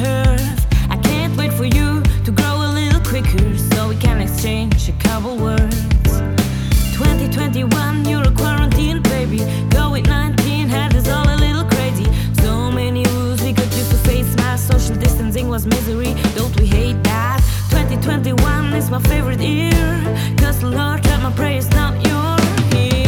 earth. I can't wait for you to grow a little quicker so we can exchange a couple words. 2021, you're a quarantine baby. COVID-19 had us all a little crazy. So many rules we got used to face mask. Social distancing was misery, don't we hate that? 2021 is my favorite year, cause the Lord heard my prayers, now you're here.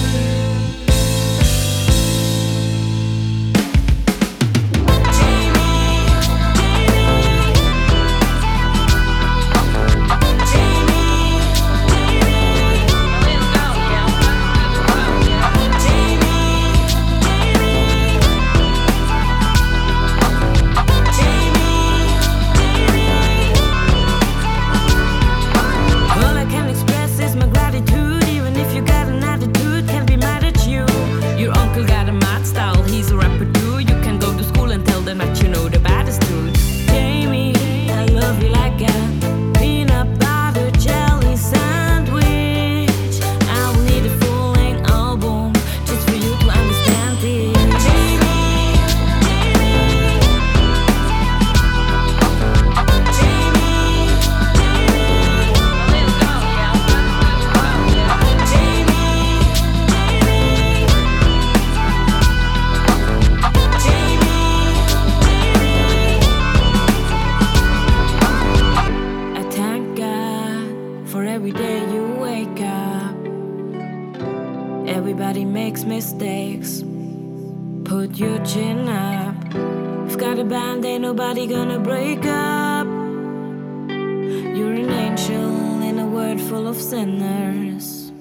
Every day you wake up, everybody makes mistakes. Put your chin up. We've got a band, ain't nobody gonna break up. You're an angel in a world full of sinners.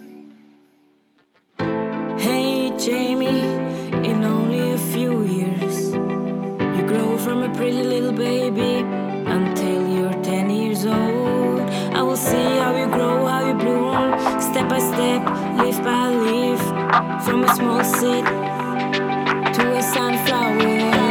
Hey Jamie, in only a few years you grow from a pretty little baby until you're 10 years old. I will see how you grow, how you bloom, step by step, leaf by leaf, from a small seed to a sunflower.